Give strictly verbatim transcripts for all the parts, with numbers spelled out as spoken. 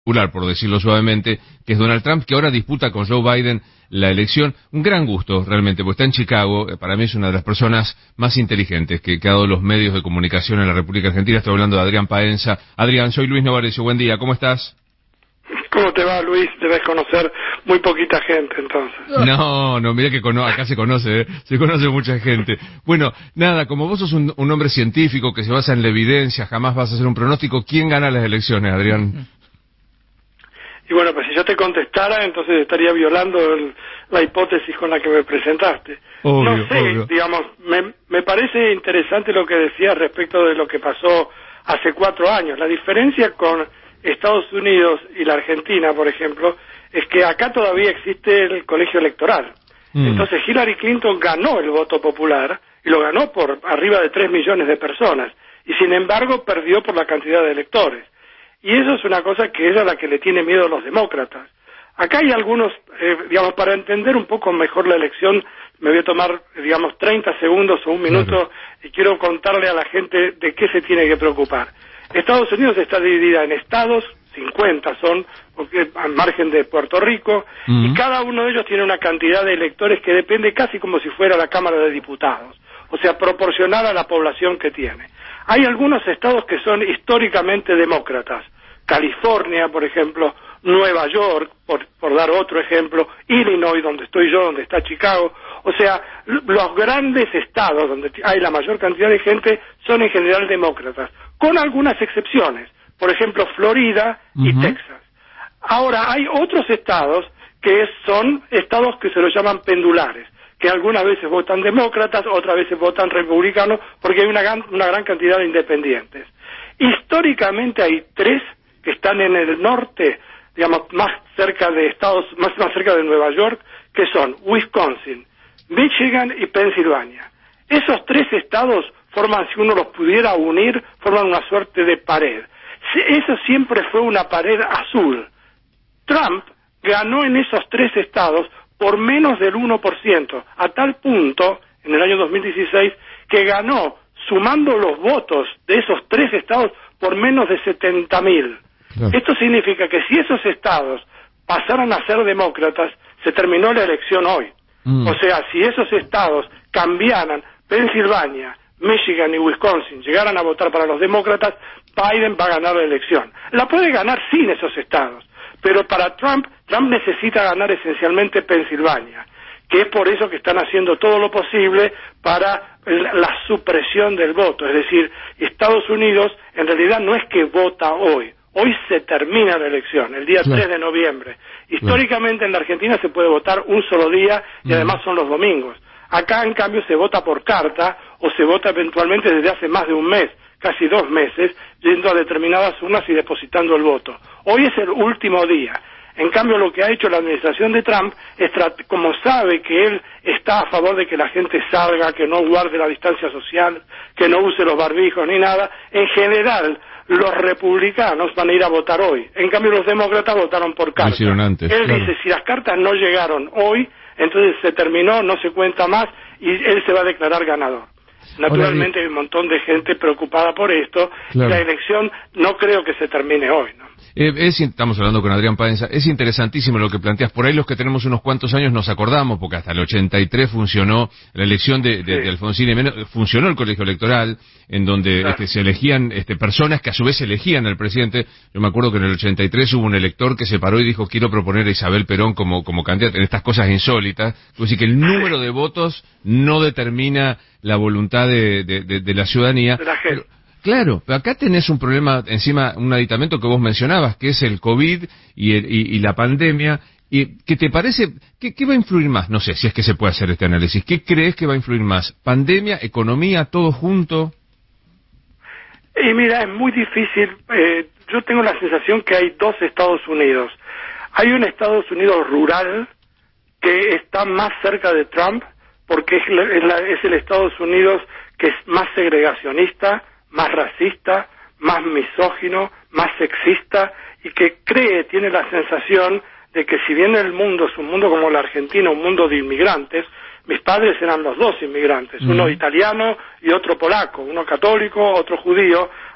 por decirlo suavemente, que es Donald Trump, que ahora disputa con Joe Biden la elección. Un gran gusto, realmente, porque está en Chicago. Para mí es una de las personas más inteligentes que, que ha dado los medios de comunicación en la República Argentina. Estoy hablando de Adrián Paenza. Adrián, soy Luis Novarecio. Buen día, ¿cómo estás? ¿Cómo te va, Luis? Debes conocer muy poquita gente, entonces. No, no, mira que cono acá se conoce, ¿eh? Se conoce mucha gente. Bueno, nada, como vos sos un, un hombre científico que se basa en la evidencia, jamás vas a hacer un pronóstico. ¿Quién gana las elecciones, Adrián? Y bueno, pues si yo te contestara, entonces estaría violando el, la hipótesis con la que me presentaste. Obvio, no sé, obvio. digamos, me, me parece interesante lo que decías respecto de lo que pasó hace cuatro años. La diferencia con Estados Unidos y la Argentina, por ejemplo, es que acá todavía existe el colegio electoral. Mm. Entonces Hillary Clinton ganó el voto popular y lo ganó por arriba de tres millones de personas y sin embargo perdió por la cantidad de electores. Y eso es una cosa que es a la que le tiene miedo a los demócratas. Acá hay algunos, eh, digamos, para entender un poco mejor la elección, me voy a tomar, digamos, treinta segundos o un minuto claro. y quiero contarle a la gente de qué se tiene que preocupar. Estados Unidos está dividida en estados, cincuenta son, porque al margen de Puerto Rico, uh-huh. y cada uno de ellos tiene una cantidad de electores que depende casi como si fuera la Cámara de Diputados, o sea, proporcional a la población que tiene. Hay algunos estados que son históricamente demócratas, California, por ejemplo, Nueva York, por, por dar otro ejemplo, Illinois, donde estoy yo, donde está Chicago, o sea, los grandes estados donde hay la mayor cantidad de gente son en general demócratas, con algunas excepciones, por ejemplo, Florida y uh-huh. Texas. Ahora, hay otros estados que son estados que se los llaman pendulares, que algunas veces votan demócratas, otras veces votan republicanos, porque hay una gran, una gran cantidad de independientes. Históricamente hay tres que están en el norte, digamos, más cerca de estados, más, más cerca de Nueva York, que son Wisconsin, Michigan y Pensilvania. Esos tres estados forman, si uno los pudiera unir, forman una suerte de pared. Eso siempre fue una pared azul. Trump ganó en esos tres estados por menos del uno por ciento, a tal punto, en el año dos mil dieciséis, que ganó, sumando los votos de esos tres estados, por menos de setenta mil. Claro. Esto significa que si esos estados pasaran a ser demócratas, se terminó la elección hoy. Mm. O sea, si esos estados cambiaran, Pensilvania, Michigan y Wisconsin llegaran a votar para los demócratas, Biden va a ganar la elección. La puede ganar sin esos estados, pero para Trump, Trump necesita ganar esencialmente Pensilvania, que es por eso que están haciendo todo lo posible para la supresión del voto. Es decir, Estados Unidos en realidad no es que vota hoy, hoy se termina la elección, el día claro. tres de noviembre. Históricamente claro. en la Argentina se puede votar un solo día y además son los domingos. Acá, en cambio, se vota por carta o se vota eventualmente desde hace más de un mes, casi dos meses, yendo a determinadas urnas y depositando el voto. Hoy es el último día. En cambio, lo que ha hecho la administración de Trump es, como sabe que él está a favor de que la gente salga, que no guarde la distancia social, que no use los barbijos ni nada, en general los republicanos van a ir a votar hoy. En cambio, los demócratas votaron por carta. Lo hicieron antes, él claro. dice, si las cartas no llegaron hoy, entonces se terminó, no se cuenta más y él se va a declarar ganador. Naturalmente hay un montón de gente preocupada por esto. Claro. La elección no creo que se termine hoy, ¿no? Eh, es, estamos hablando con Adrián Paenza. Es interesantísimo lo que planteas. Por ahí los que tenemos unos cuantos años nos acordamos, porque hasta el ochenta y tres funcionó la elección de, de, sí. de Alfonsín y Menem, funcionó el colegio electoral, en donde claro. este, se elegían este, personas que a su vez elegían al presidente. Yo me acuerdo que en el ochenta y tres hubo un elector que se paró y dijo, quiero proponer a Isabel Perón como, como candidata, en estas cosas insólitas. Es decir, que el número de votos no determina la voluntad de, de, de, de la ciudadanía. De la gente. Pero, claro, pero acá tenés un problema, encima, un aditamento que vos mencionabas, que es el COVID y, el, y, y la pandemia. ¿Y qué te parece? ¿Qué, ¿Qué va a influir más? No sé si es que se puede hacer este análisis. ¿Qué crees que va a influir más? ¿Pandemia, economía, todo junto? Y mira, es muy difícil. Eh, yo tengo la sensación que hay dos Estados Unidos. Hay un Estados Unidos rural que está más cerca de Trump, porque es, la, es, la, es el Estados Unidos que es más segregacionista, más racista, más misógino, más sexista, y que cree, tiene la sensación de que si bien el mundo es un mundo como la Argentina, un mundo de inmigrantes, mis padres eran los dos inmigrantes, mm. uno italiano y otro polaco, uno católico, otro judío,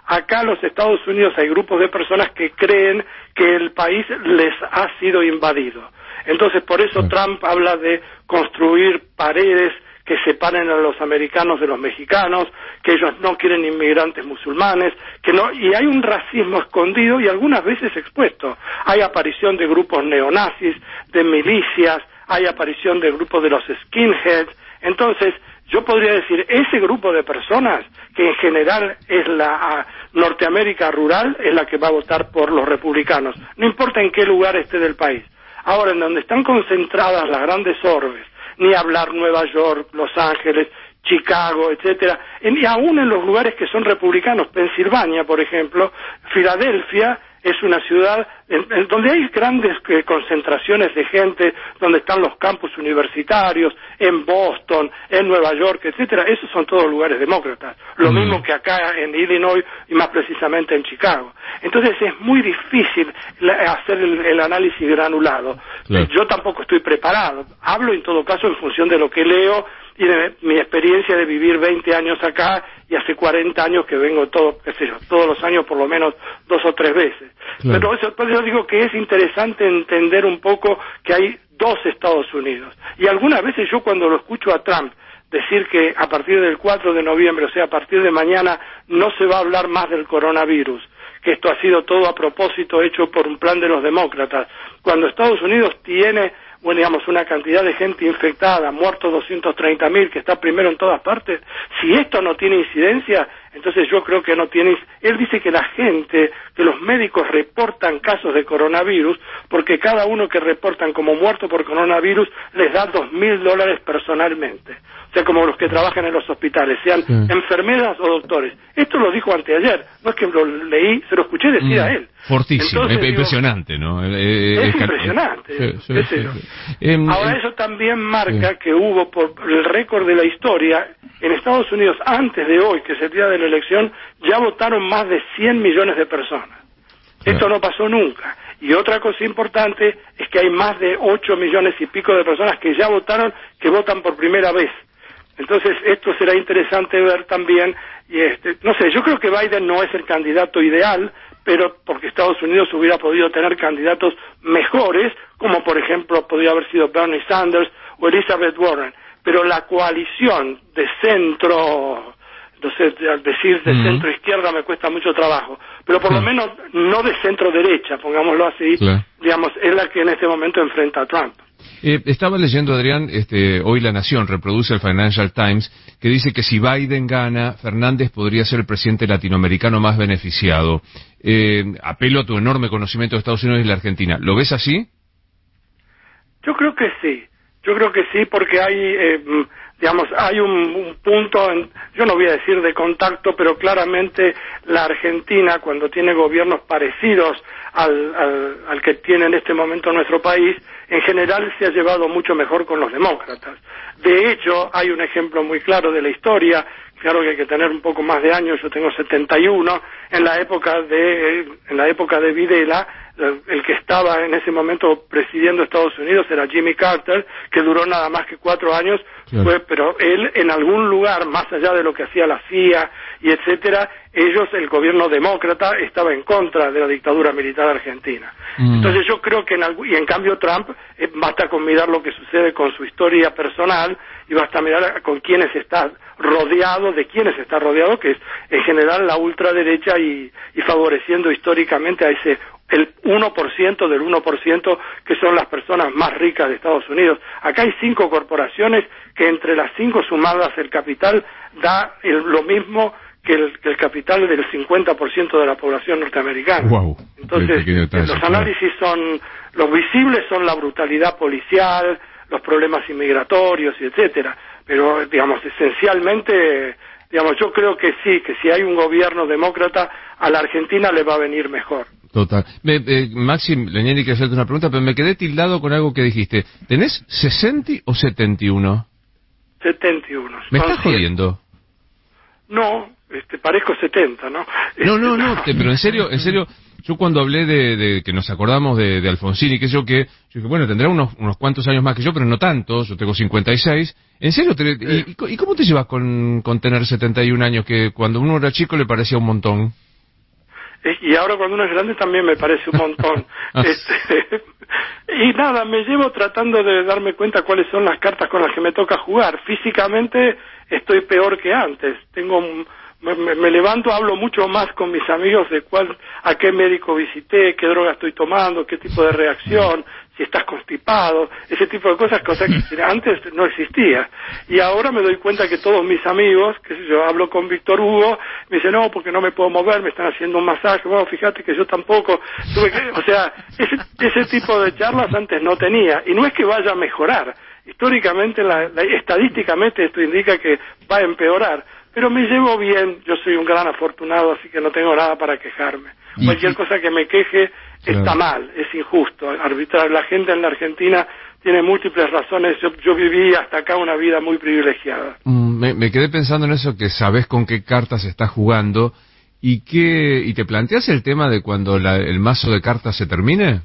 Acá en los Estados Unidos hay grupos de personas que creen que el país les ha sido invadido. Entonces, por eso sí. Trump habla de construir paredes que separen a los americanos de los mexicanos, que ellos no quieren inmigrantes musulmanes, que no, y hay un racismo escondido y algunas veces expuesto. Hay aparición de grupos neonazis, de milicias, hay aparición de grupos de los skinheads. Entonces, yo podría decir, ese grupo de personas, que en general es la uh, Norteamérica rural, es la que va a votar por los republicanos, no importa en qué lugar esté del país. Ahora, en donde están concentradas las grandes orbes, ni hablar Nueva York, Los Ángeles, Chicago, etcétera, y aún en los lugares que son republicanos, Pensilvania, por ejemplo, Filadelfia es una ciudad en, en donde hay grandes eh, concentraciones de gente, donde están los campus universitarios, en Boston, en Nueva York, etcétera. Esos son todos lugares demócratas. Lo mm. mismo que acá en Illinois y más precisamente en Chicago. Entonces es muy difícil la, hacer el, el análisis granulado. Claro. Yo tampoco estoy preparado. Hablo en todo caso en función de lo que leo y de mi experiencia de vivir veinte años acá y hace cuarenta años que vengo todo, qué sé yo, todos los años por lo menos dos o tres veces. Claro. Pero eso, por eso digo que es interesante entender un poco que hay dos Estados Unidos. Y algunas veces yo cuando lo escucho a Trump decir que a partir del cuatro de noviembre, o sea, a partir de mañana, no se va a hablar más del coronavirus, que esto ha sido todo a propósito hecho por un plan de los demócratas, cuando Estados Unidos tiene, bueno, digamos, una cantidad de gente infectada, muertos doscientos treinta mil, que está primero en todas partes, si esto no tiene incidencia, entonces yo creo que no tiene... Él dice que la gente, que los médicos reportan casos de coronavirus, porque cada uno que reportan como muerto por coronavirus les da dos mil dólares personalmente. O sea, como los que trabajan en los hospitales, sean sí. enfermeras o doctores. Esto lo dijo anteayer, no es que lo leí, se lo escuché decir mm, a él. Fortísimo, Entonces, es impresionante, digo, ¿no? Eh, es, es impresionante. Sí, sí, es sí, sí. Eh, Ahora, eh, eso también marca sí. que hubo, por el récord de la historia, en Estados Unidos, antes de hoy, que es el día de la elección, ya votaron más de cien millones de personas. Claro. Esto no pasó nunca. Y otra cosa importante es que hay más de ocho millones y pico de personas que ya votaron, que votan por primera vez. Entonces, esto será interesante ver también, y este, no sé, yo creo que Biden no es el candidato ideal, pero porque Estados Unidos hubiera podido tener candidatos mejores, como por ejemplo podría haber sido Bernie Sanders o Elizabeth Warren, pero la coalición de centro, no sé, al decir de uh-huh. centro izquierda me cuesta mucho trabajo, pero por uh-huh. lo menos no de centro derecha, pongámoslo así, claro. digamos, es la que en este momento enfrenta a Trump. Eh, estaba leyendo, Adrián, este, hoy La Nación reproduce el Financial Times, que dice que si Biden gana, Fernández podría ser el presidente latinoamericano más beneficiado. Eh, apelo a tu enorme conocimiento de Estados Unidos y la Argentina. ¿Lo ves así? Yo creo que sí. Yo creo que sí, porque hay, eh, digamos, hay un, un punto, en, yo no voy a decir de contacto, pero claramente la Argentina, cuando tiene gobiernos parecidos al, al, al que tiene en este momento nuestro país, en general se ha llevado mucho mejor con los demócratas. De hecho, hay un ejemplo muy claro de la historia, claro que hay que tener un poco más de años, yo tengo setenta y uno, en la época de, en la época de Videla, el que estaba en ese momento presidiendo Estados Unidos era Jimmy Carter, que duró nada más que cuatro años, claro. fue, pero él en algún lugar, más allá de lo que hacía la C I A y etcétera, ellos, el gobierno demócrata, estaba en contra de la dictadura militar argentina. Mm. Entonces yo creo que, en algún, y en cambio Trump, eh, basta con mirar lo que sucede con su historia personal, y basta mirar con quiénes está rodeado, de quiénes está rodeado, que es en general la ultraderecha, y, y favoreciendo históricamente a ese el uno por ciento del uno por ciento que son las personas más ricas de Estados Unidos. Acá hay cinco corporaciones que entre las cinco sumadas el capital da el, lo mismo que el, que el capital del cincuenta por ciento de la población norteamericana. Wow. Entonces, los análisis son, los visibles son la brutalidad policial, los problemas inmigratorios y etcétera, pero digamos, esencialmente, digamos, yo creo que sí, que si hay un gobierno demócrata, a la Argentina le va a venir mejor. Total. Me, eh, Maxi, Leñani, quiero hacerte una pregunta, pero me quedé tildado con algo que dijiste. ¿Tenés sesenta o setenta y uno? setenta y uno. ¿Me estás jodiendo? No, este, parezco setenta, ¿no? No, no, no, te, pero en serio, en serio, yo cuando hablé de, de que nos acordamos de, de Alfonsín y que yo que, yo dije, bueno, tendrá unos, unos cuantos años más que yo, pero no tantos, yo tengo cincuenta y seis. ¿En serio? Te, y, ¿Y cómo te llevas con, con tener setenta y un años, que cuando uno era chico le parecía un montón? y ahora cuando uno es grande también me parece un montón. este, y nada, me llevo tratando de darme cuenta cuáles son las cartas con las que me toca jugar. Físicamente estoy peor que antes. Tengo un, me, me levanto, hablo mucho más con mis amigos de cuál, a qué médico visité, qué droga estoy tomando, qué tipo de reacción, si estás constipado, ese tipo de cosas, cosas que antes no existía. Y ahora me doy cuenta que todos mis amigos, que yo hablo con Víctor Hugo, me dicen, no, porque no me puedo mover, me están haciendo un masaje, bueno, fíjate que yo tampoco, tuve que, o sea, ese, ese tipo de charlas antes no tenía, y no es que vaya a mejorar, históricamente, la, la, estadísticamente esto indica que va a empeorar, pero me llevo bien, yo soy un gran afortunado, así que no tengo nada para quejarme. Cualquier cosa que me queje está claro. mal, es injusto, arbitrar. La gente en la Argentina tiene múltiples razones, yo, yo viví hasta acá una vida muy privilegiada. Mm, me, me quedé pensando en eso, que sabes con qué cartas estás jugando, y que y te planteas el tema de cuando la, el mazo de cartas se termine.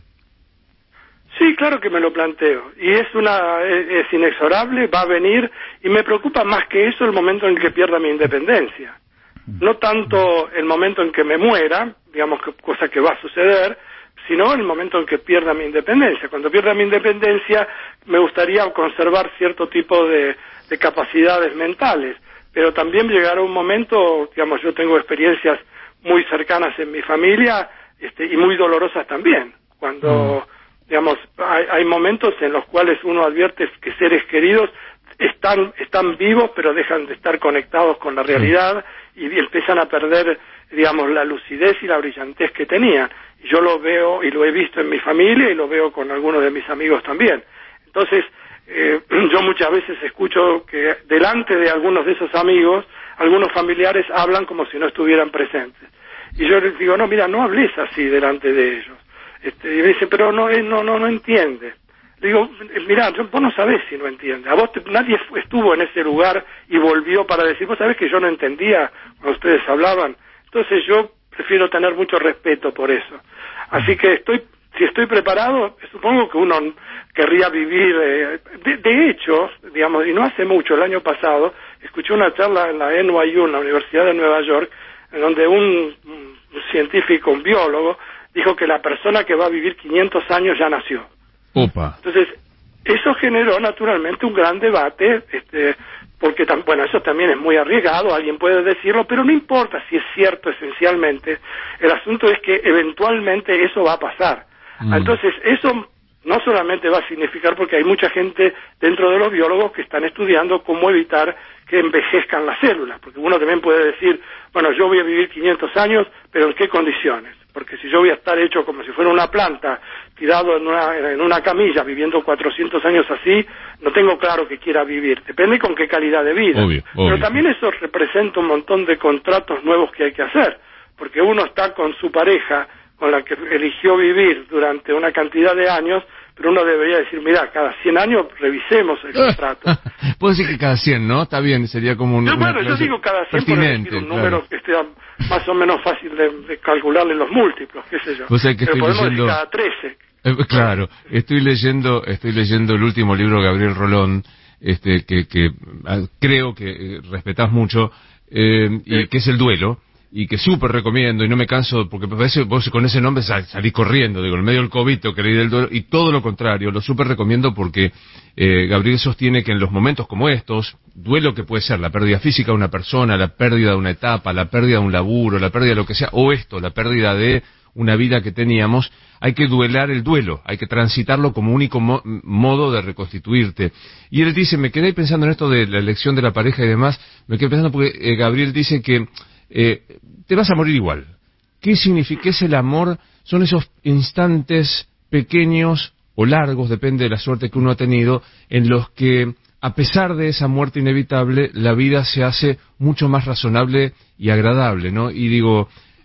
Sí, claro que me lo planteo, y es una es, es inexorable, va a venir, y me preocupa más que eso el momento en que pierda mi independencia. No tanto el momento en que me muera, digamos, que cosa que va a suceder, sino el momento en que pierda mi independencia. Cuando pierda mi independencia, me gustaría conservar cierto tipo de, de capacidades mentales, pero también llegará un momento, digamos, yo tengo experiencias muy cercanas en mi familia, este, y muy dolorosas también, cuando... Mm. Digamos, hay, hay momentos en los cuales uno advierte que seres queridos están están vivos, pero dejan de estar conectados con la realidad y empiezan a perder, digamos, la lucidez y la brillantez que tenían. Y yo lo veo y lo he visto en mi familia y lo veo con algunos de mis amigos también. Entonces, eh, yo muchas veces escucho que delante de algunos de esos amigos, algunos familiares hablan como si no estuvieran presentes. Y yo les digo, no, mira, no hables así delante de ellos. Este, y me dice, pero no, no, no, no entiende. Le digo, mirá, vos no sabés si no entiende. A vos te, nadie estuvo en ese lugar y volvió para decir, vos sabés que yo no entendía cuando ustedes hablaban. Entonces yo prefiero tener mucho respeto por eso. Así que estoy, si estoy preparado, supongo que uno querría vivir. Eh, de, de hecho, digamos, y no hace mucho, el año pasado, escuché una charla en la N Y U, en la Universidad de Nueva York, en donde un, un científico, un biólogo, dijo que la persona que va a vivir quinientos años ya nació. Opa. Entonces, eso generó naturalmente un gran debate, este, porque, tam, bueno, eso también es muy arriesgado, alguien puede decirlo, pero no importa si es cierto esencialmente, el asunto es que eventualmente eso va a pasar. Mm. Entonces, eso no solamente va a significar, porque hay mucha gente dentro de los biólogos que están estudiando cómo evitar que envejezcan las células, porque uno también puede decir, bueno, yo voy a vivir quinientos años, pero ¿en qué condiciones? Porque si yo voy a estar hecho como si fuera una planta, tirado en una, en una camilla, viviendo cuatrocientos años así, no tengo claro que quiera vivir. Depende con qué calidad de vida. Obvio, obvio. Pero también eso representa un montón de contratos nuevos que hay que hacer, porque uno está con su pareja, con la que eligió vivir durante una cantidad de años, pero uno debería decir, mira, cada cien años revisemos el contrato. Puedo decir que cada cien, ¿no? Está bien, sería como un... Yo, bueno, yo digo cada cien por decir un número claro. que esté más o menos fácil de, de calcularle los múltiplos, qué sé yo. O sea, que pero estoy podemos leyendo... decir cada trece. Eh, claro, estoy leyendo estoy leyendo el último libro de Gabriel Rolón, este que, que creo que eh, respetás mucho, eh, y sí. que es El Duelo, y que súper recomiendo, y no me canso, porque me parece vos con ese nombre sal, salís corriendo, digo, en medio del COVID que leí del Duelo, y todo lo contrario, lo súper recomiendo porque eh, Gabriel sostiene que en los momentos como estos, duelo que puede ser la pérdida física de una persona, la pérdida de una etapa, la pérdida de un laburo, la pérdida de lo que sea, o esto, la pérdida de una vida que teníamos, hay que duelar el duelo, hay que transitarlo como único mo modo de reconstituirte. Y él dice, me quedé pensando en esto de la elección de la pareja y demás, me quedé pensando porque eh, Gabriel dice que eh, te vas a morir igual. ¿Qué significa? ¿Qué es el amor? Son esos instantes pequeños o largos, depende de la suerte que uno ha tenido, en los que, a pesar de esa muerte inevitable, la vida se hace mucho más razonable y agradable, ¿no? Y digo...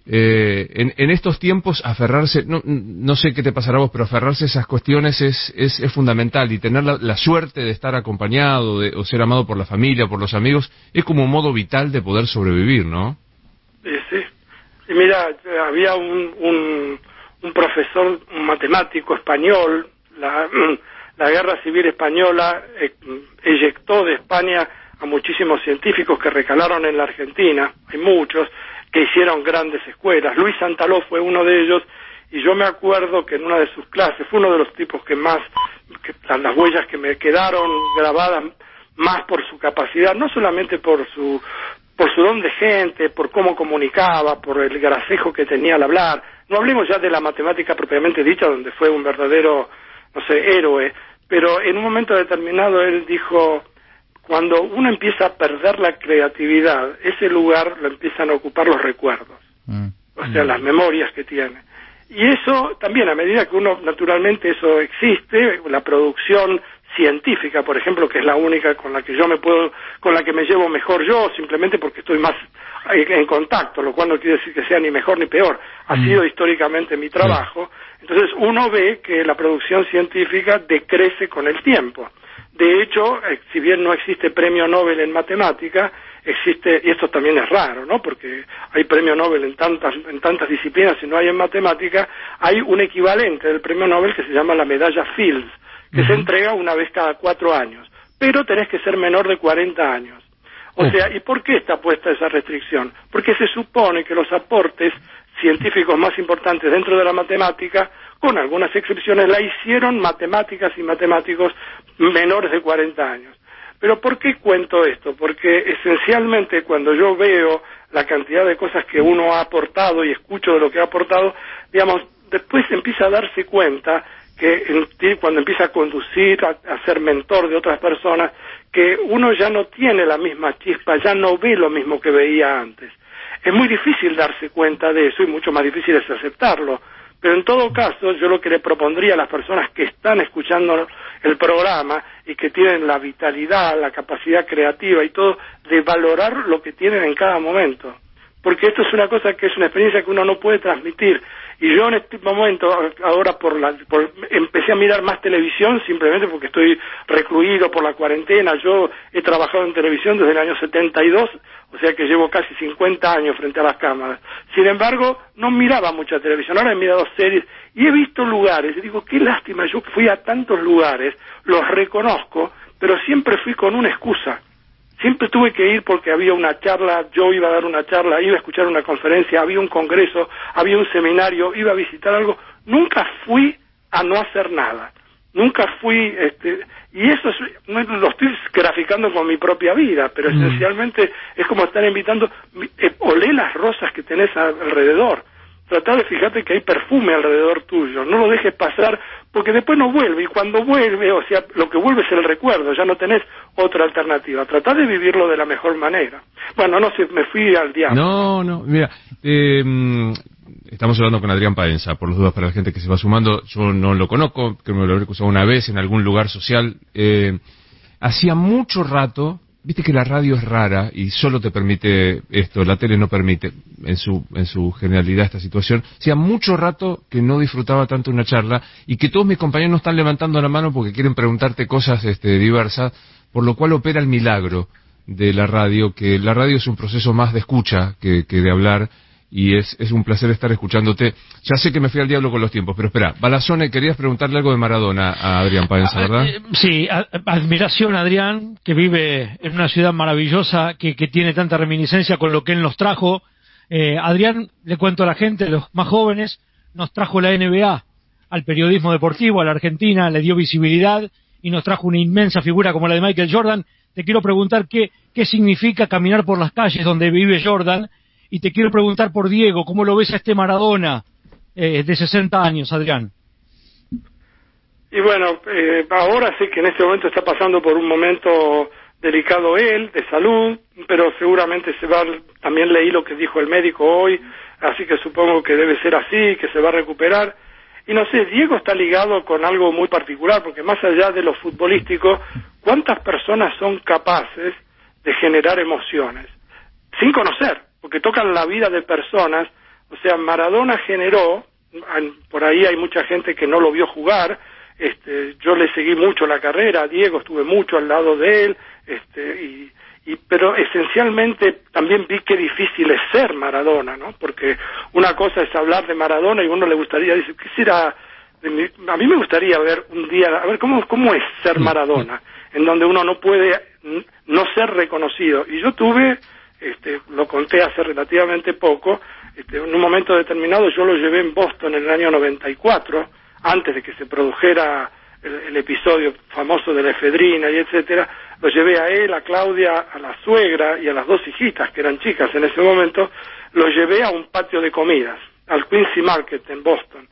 Eh, en, en estos tiempos aferrarse, no, no sé qué te pasará a vos, pero aferrarse a esas cuestiones es, es, es fundamental, y tener la, la suerte de estar acompañado de, o ser amado por la familia, por los amigos, es como un modo vital de poder sobrevivir, ¿no? Sí, sí. Y mira, había un, un, un profesor, un matemático español, la, la guerra civil española eh, eyectó de España a muchísimos científicos que recalaron en la Argentina, hay muchos, que hicieron grandes escuelas. Luis Santaló fue uno de ellos, y yo me acuerdo que en una de sus clases fue uno de los tipos que más, que, las huellas que me quedaron grabadas más por su capacidad, no solamente por su por su don de gente, por cómo comunicaba, por el gracejo que tenía al hablar. No hablemos ya de la matemática propiamente dicha, donde fue un verdadero, no sé, héroe, pero en un momento determinado él dijo: cuando uno empieza a perder la creatividad, ese lugar lo empiezan a ocupar los recuerdos, mm. o sea, mm. las memorias que tiene. Y eso también, a medida que uno, naturalmente, eso existe, la producción científica, por ejemplo, que es la única con la que yo me puedo, con la que me llevo mejor yo, simplemente porque estoy más en contacto, lo cual no quiere decir que sea ni mejor ni peor, ha mm. sido históricamente mi trabajo. Entonces uno ve que la producción científica decrece con el tiempo. De hecho, si bien no existe premio Nobel en matemática, existe, y esto también es raro, ¿no? Porque hay premio Nobel en tantas en tantas disciplinas y no hay en matemática, hay un equivalente del premio Nobel que se llama la medalla Fields, que uh-huh. se entrega una vez cada cuatro años, pero tenés que ser menor de cuarenta años. O uh-huh. sea, ¿y por qué está puesta esa restricción? Porque se supone que los aportes científicos más importantes dentro de la matemática, con algunas excepciones, la hicieron matemáticas y matemáticos menores de cuarenta años. Pero ¿por qué cuento esto? Porque esencialmente cuando yo veo la cantidad de cosas que uno ha aportado y escucho de lo que ha aportado, digamos, después empieza a darse cuenta que cuando empieza a conducir, a, a ser mentor de otras personas, que uno ya no tiene la misma chispa, ya no ve lo mismo que veía antes. Es muy difícil darse cuenta de eso y mucho más difícil es aceptarlo. Pero en todo caso, yo lo que le propondría a las personas que están escuchando el programa y que tienen la vitalidad, la capacidad creativa y todo, de valorar lo que tienen en cada momento. Porque esto es una cosa que es una experiencia que uno no puede transmitir. Y yo en este momento, ahora por la, por, empecé a mirar más televisión simplemente porque estoy recluido por la cuarentena. Yo he trabajado en televisión desde el año setenta y dos, o sea que llevo casi cincuenta años frente a las cámaras. Sin embargo, no miraba mucha televisión, ahora he mirado series y he visto lugares, y digo, qué lástima, yo fui a tantos lugares, los reconozco, pero siempre fui con una excusa. Siempre tuve que ir porque había una charla, yo iba a dar una charla, iba a escuchar una conferencia, había un congreso, había un seminario, iba a visitar algo. Nunca fui a no hacer nada. Nunca fui, este, y eso es, no, lo estoy graficando con mi propia vida, pero mm. esencialmente es como estar invitando, eh, olé las rosas que tenés alrededor. Tratá de fijarte que hay perfume alrededor tuyo, no lo dejes pasar porque después no vuelve, y cuando vuelve, o sea, lo que vuelve es el recuerdo, ya no tenés otra alternativa. Tratá de vivirlo de la mejor manera. Bueno, no sé, me fui al diablo. No, no, mira, eh, estamos hablando con Adrián Paenza, por las dudas para la gente que se va sumando, yo no lo conozco, creo que me lo habré cruzado una vez en algún lugar social. Eh, hacía mucho rato, viste que la radio es rara y solo te permite esto, la tele no permite en su en su generalidad esta situación. Hacía mucho rato que no disfrutaba tanto una charla y que todos mis compañeros no están levantando la mano porque quieren preguntarte cosas este, diversas, por lo cual opera el milagro de la radio, que la radio es un proceso más de escucha que, que de hablar, y es, es un placer estar escuchándote. Ya sé que me fui al diablo con los tiempos, pero espera, Balazone, querías preguntarle algo de Maradona a Adrián Paenza, ¿verdad? Sí, admiración, Adrián, que vive en una ciudad maravillosa, que, que tiene tanta reminiscencia con lo que él nos trajo. Eh, Adrián, le cuento a la gente, los más jóvenes, nos trajo la N B A al periodismo deportivo, a la Argentina, le dio visibilidad y nos trajo una inmensa figura como la de Michael Jordan. Te quiero preguntar qué, qué significa caminar por las calles donde vive Jordan. Y te quiero preguntar por Diego, ¿cómo lo ves a este Maradona eh, de sesenta años, Adrián? Y bueno, eh, ahora sé que en este momento está pasando por un momento delicado él, de salud, pero seguramente se va, también leí lo que dijo el médico hoy, así que supongo que debe ser así, que se va a recuperar. Y no sé, Diego está ligado con algo muy particular, porque más allá de lo futbolístico, ¿cuántas personas son capaces de generar emociones? Sin conocer. Porque tocan la vida de personas. O sea, Maradona generó, por ahí hay mucha gente que no lo vio jugar, este, yo le seguí mucho la carrera, Diego, estuve mucho al lado de él, este, y, y pero esencialmente también vi qué difícil es ser Maradona, ¿no? Porque una cosa es hablar de Maradona y a uno le gustaría, dice, ¿qué será? A mí me gustaría ver un día, a ver, ¿cómo, cómo es ser Maradona? En donde uno no puede no ser reconocido. Y yo tuve este, lo conté hace relativamente poco, este, en un momento determinado yo lo llevé en Boston en el año noventa y cuatro, antes de que se produjera el, el episodio famoso de la efedrina y etcétera, lo llevé a él, a Claudia, a la suegra y a las dos hijitas, que eran chicas en ese momento, lo llevé a un patio de comidas, al Quincy Market en Boston,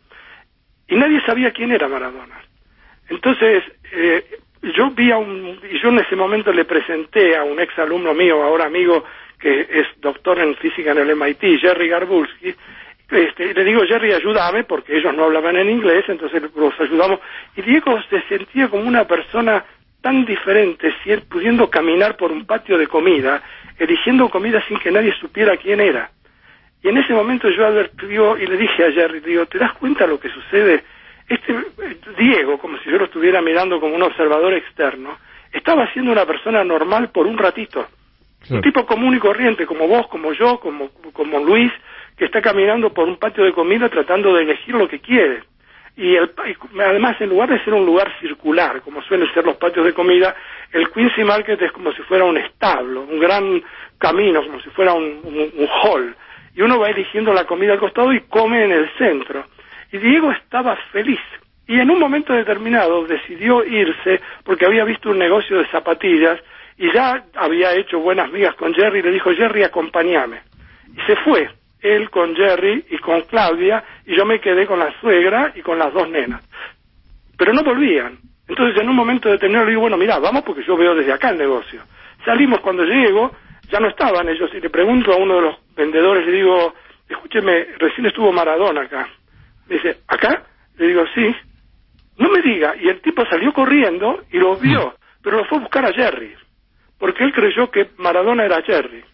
y nadie sabía quién era Maradona. Entonces, eh, yo vi a un, y yo en ese momento le presenté a un ex alumno mío, ahora amigo, que es doctor en física en el M I T, Jerry Garbulski, este, le digo, Jerry, ayúdame, porque ellos no hablaban en inglés, entonces los ayudamos, y Diego se sentía como una persona tan diferente, pudiendo caminar por un patio de comida, eligiendo comida sin que nadie supiera quién era. Y en ese momento yo advertió y le dije a Jerry, digo, ¿te das cuenta lo que sucede? Este Diego, como si yo lo estuviera mirando como un observador externo, estaba siendo una persona normal por un ratito. Sí. Un tipo común y corriente, como vos, como yo, como, como Luis, que está caminando por un patio de comida tratando de elegir lo que quiere. Y, el, y además, en lugar de ser un lugar circular, como suelen ser los patios de comida, el Quincy Market es como si fuera un establo, un gran camino, como si fuera un, un, un hall. Y uno va eligiendo la comida al costado y come en el centro. Y Diego estaba feliz. Y en un momento determinado decidió irse porque había visto un negocio de zapatillas y ya había hecho buenas migas con Jerry y le dijo, Jerry, acompáñame. Y se fue, él con Jerry y con Claudia, y yo me quedé con la suegra y con las dos nenas. Pero no volvían. Entonces en un momento determinado le digo, bueno, mirá, vamos porque yo veo desde acá el negocio. Salimos, cuando llego, ya no estaban ellos, y le pregunto a uno de los vendedores, le digo, escúcheme, recién estuvo Maradona acá. Me dice, ¿acá? Le digo, sí. No me diga. Y el tipo salió corriendo y lo vio, pero lo fue a buscar a Jerry, porque él creyó que Maradona era Jerry.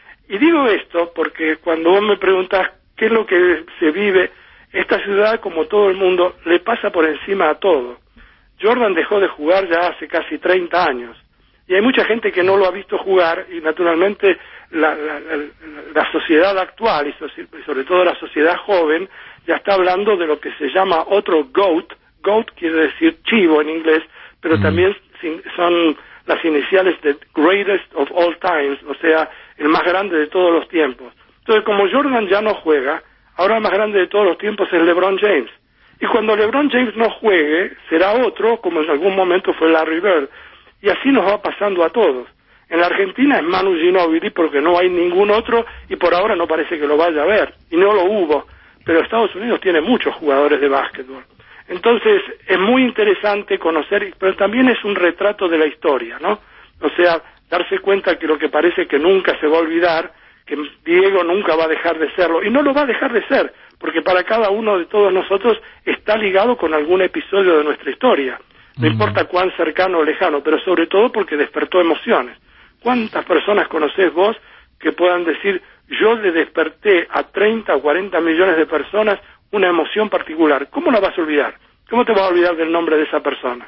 Y digo esto porque cuando vos me preguntás qué es lo que se vive, esta ciudad, como todo el mundo, le pasa por encima a todo. Jordan dejó de jugar ya hace casi treinta años. Y hay mucha gente que no lo ha visto jugar, y naturalmente la, la, la, la sociedad actual, y sobre todo la sociedad joven, ya está hablando de lo que se llama otro GOAT. GOAT quiere decir chivo en inglés, pero mm. también son las iniciales de Greatest of All Times, o sea, el más grande de todos los tiempos. Entonces, como Jordan ya no juega, ahora el más grande de todos los tiempos es LeBron James. Y cuando LeBron James no juegue, será otro, como en algún momento fue Larry Bird. Y así nos va pasando a todos. En la Argentina es Manu Ginóbili porque no hay ningún otro y por ahora no parece que lo vaya a ver. Y no lo hubo. Pero Estados Unidos tiene muchos jugadores de básquetbol. Entonces es muy interesante conocer, pero también es un retrato de la historia, ¿no? O sea, darse cuenta que lo que parece que nunca se va a olvidar, que Diego nunca va a dejar de serlo. Y no lo va a dejar de ser, porque para cada uno de todos nosotros está ligado con algún episodio de nuestra historia. No uh-huh. importa cuán cercano o lejano, pero sobre todo porque despertó emociones. ¿Cuántas personas conocés vos que puedan decir, yo le desperté a treinta o cuarenta millones de personas una emoción particular? ¿Cómo la vas a olvidar? ¿Cómo te vas a olvidar del nombre de esa persona?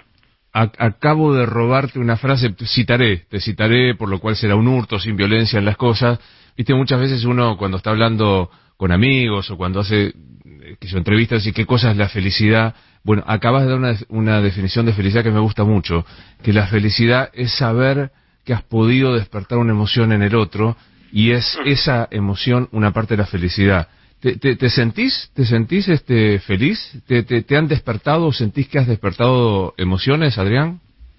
Acabo de robarte una frase, te citaré, te citaré, por lo cual será un hurto sin violencia en las cosas. Viste, muchas veces uno cuando está hablando con amigos o cuando hace que yo entrevistas y qué cosa es la felicidad. Bueno, acabas de dar una, una definición de felicidad que me gusta mucho, que la felicidad es saber que has podido despertar una emoción en el otro y es esa emoción una parte de la felicidad. ¿Te, te, te sentís, te sentís este feliz? ¿Te, te, ¿Te han despertado o sentís que has despertado emociones, Adrián?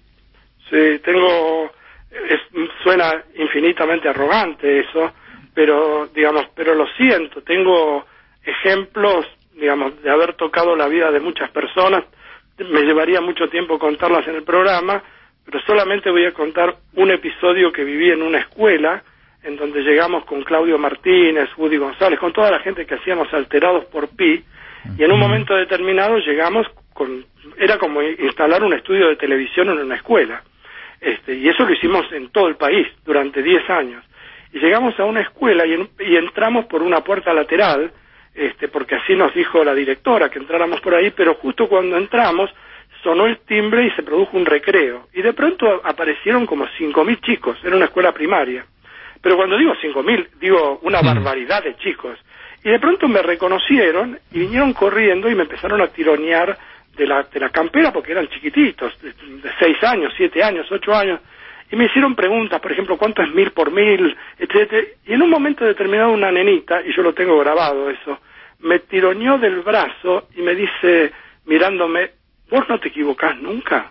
Sí, tengo, es, suena infinitamente arrogante eso, pero digamos, pero lo siento, tengo ejemplos, digamos, de haber tocado la vida de muchas personas. Me llevaría mucho tiempo contarlas en el programa, pero solamente voy a contar un episodio que viví en una escuela, en donde llegamos con Claudio Martínez, Woody González, con toda la gente que hacíamos Alterados por Pi, y en un momento determinado llegamos con, era como instalar un estudio de televisión en una escuela, este, y eso lo hicimos en todo el país durante diez años, y llegamos a una escuela y, en, y entramos por una puerta lateral, este, porque así nos dijo la directora que entráramos por ahí, pero justo cuando entramos sonó el timbre y se produjo un recreo, y de pronto aparecieron como cinco mil chicos, era una escuela primaria. Pero cuando digo cinco mil, digo una barbaridad de chicos. Y de pronto me reconocieron y vinieron corriendo y me empezaron a tironear de la, de la campera porque eran chiquititos, de, de seis años, siete años, ocho años. y me hicieron preguntas, por ejemplo, ¿cuánto es mil por mil? Etcétera. Y en un momento determinado una nenita, y yo lo tengo grabado eso, me tironeó del brazo y me dice, mirándome, ¿vos no te equivocás nunca?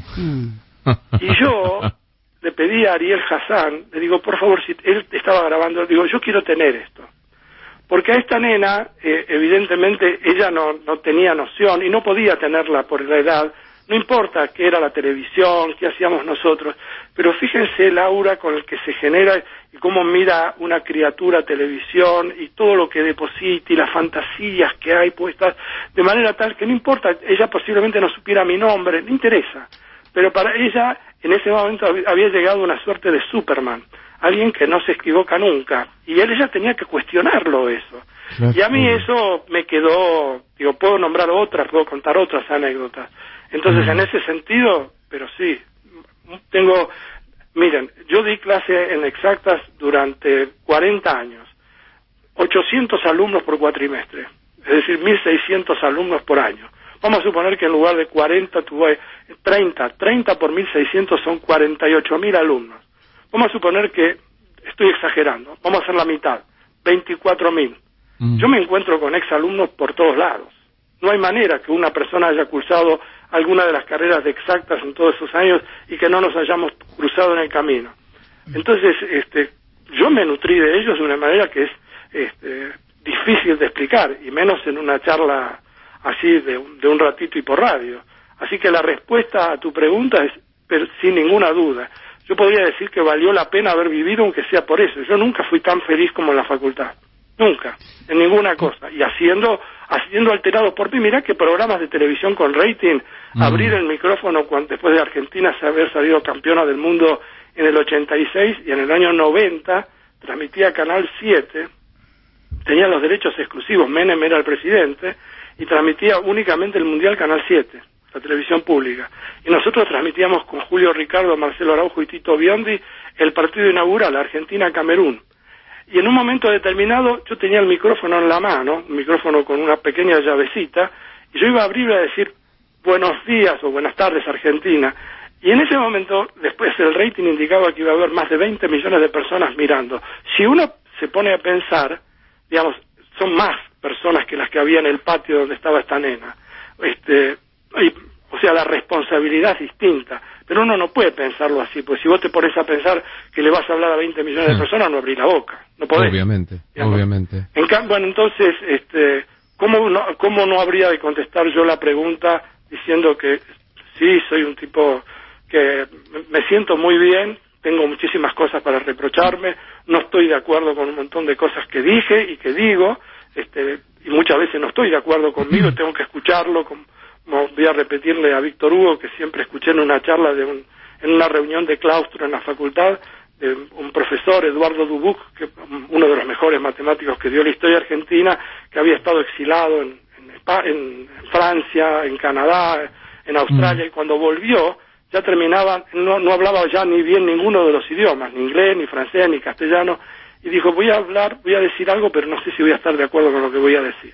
Y yo le pedí a Ariel Hassan, le digo, por favor, si él estaba grabando, le digo, yo quiero tener esto. Porque a esta nena, eh, evidentemente, ella no, no tenía noción y no podía tenerla por la edad. No importa qué era la televisión, qué hacíamos nosotros, pero fíjense el aura con el que se genera y cómo mira una criatura televisión y todo lo que deposita y las fantasías que hay puestas, de manera tal que no importa, ella posiblemente no supiera mi nombre, no interesa, pero para ella en ese momento había llegado una suerte de Superman, alguien que no se equivoca nunca, y él ella tenía que cuestionarlo eso. Claro. Y a mí eso me quedó, digo, puedo nombrar otras, puedo contar otras anécdotas. Entonces, en ese sentido, pero sí, tengo, miren, yo di clase en exactas durante cuarenta años, ochocientos alumnos por cuatrimestre, es decir, mil seiscientos alumnos por año. Vamos a suponer que en lugar de cuarenta tuve treinta, treinta por mil seiscientos son cuarenta y ocho mil alumnos. Vamos a suponer que, estoy exagerando, vamos a hacer la mitad, veinticuatro mil. Mm. Yo me encuentro con exalumnos por todos lados. No hay manera que una persona haya cursado alguna de las carreras de exactas en todos esos años y que no nos hayamos cruzado en el camino. Entonces, este, yo me nutrí de ellos de una manera que es este, difícil de explicar, y menos en una charla así de, de un ratito y por radio. Así que la respuesta a tu pregunta es, pero sin ninguna duda, yo podría decir que valió la pena haber vivido, aunque sea por eso. Yo nunca fui tan feliz como en la facultad. Nunca, en ninguna cosa. Y haciendo haciendo alterado por mí. Mirá que programas de televisión con rating, mm. abrir el micrófono cuando, después de Argentina haber salido campeona del mundo en el ochenta y seis, y en el año noventa transmitía Canal siete, tenía los derechos exclusivos, Menem era el presidente, y transmitía únicamente el Mundial Canal siete, la televisión pública. Y nosotros transmitíamos con Julio Ricardo, Marcelo Araujo y Tito Biondi el partido inaugural, Argentina-Camerún. Y en un momento determinado yo tenía el micrófono en la mano, un micrófono con una pequeña llavecita, y yo iba a abrir y a decir buenos días o buenas tardes Argentina, y en ese momento después el rating indicaba que iba a haber más de veinte millones de personas mirando. Si uno se pone a pensar, digamos, son más personas que las que había en el patio donde estaba esta nena, este, y, o sea, la responsabilidad es distinta. Pero uno no puede pensarlo así, pues si vos te pones a pensar que le vas a hablar a veinte millones de personas, no abrís la boca, no podés. Obviamente, digamos. obviamente. En cambio, bueno, entonces, este, ¿cómo no, cómo no habría de contestar yo la pregunta diciendo que sí, soy un tipo que me siento muy bien, tengo muchísimas cosas para reprocharme, no estoy de acuerdo con un montón de cosas que dije y que digo, este, y muchas veces no estoy de acuerdo conmigo, tengo que escucharlo con... Voy a repetirle a Víctor Hugo que siempre escuché en una charla de un, en una reunión de claustro en la facultad, de un profesor, Eduardo Dubuc, que uno de los mejores matemáticos que dio la historia argentina, que había estado exilado en, en, en Francia, en Canadá, en Australia, mm. y cuando volvió ya terminaba, no, no hablaba ya ni bien ninguno de los idiomas, ni inglés, ni francés, ni castellano, y dijo, voy a hablar, voy a decir algo, pero no sé si voy a estar de acuerdo con lo que voy a decir.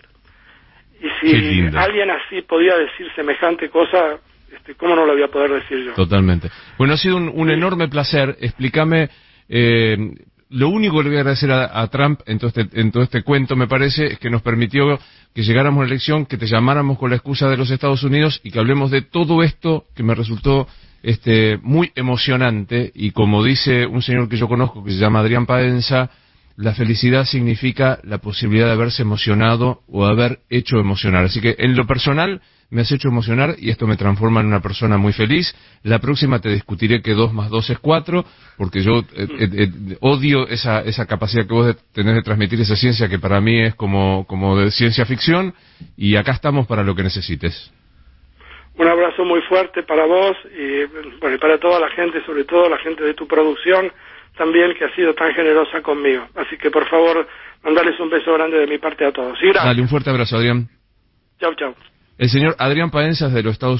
Y si alguien así podía decir semejante cosa, este, ¿cómo no lo voy a poder decir yo? Totalmente. Bueno, ha sido un, un sí. enorme placer. Explícame, eh, lo único que le voy a agradecer a, a Trump en todo, este, en todo este cuento, me parece, es que nos permitió que llegáramos a la elección, que te llamáramos con la excusa de los Estados Unidos y que hablemos de todo esto que me resultó este, muy emocionante. Y como dice un señor que yo conozco, que se llama Adrián Paenza, la felicidad significa la posibilidad de haberse emocionado o haber hecho emocionar. Así que en lo personal me has hecho emocionar y esto me transforma en una persona muy feliz. La próxima te discutiré que dos más dos es cuatro, porque yo eh, eh, odio esa, esa capacidad que vos tenés de transmitir esa ciencia que para mí es como, como de ciencia ficción, y acá estamos para lo que necesites. Un abrazo muy fuerte para vos y bueno, para toda la gente, sobre todo la gente de tu producción, también, que ha sido tan generosa conmigo. Así que, por favor, mandales un beso grande de mi parte a todos. Y gracias. Dale, un fuerte abrazo, Adrián. Chau, chau. El señor Adrián Paenza de los Estados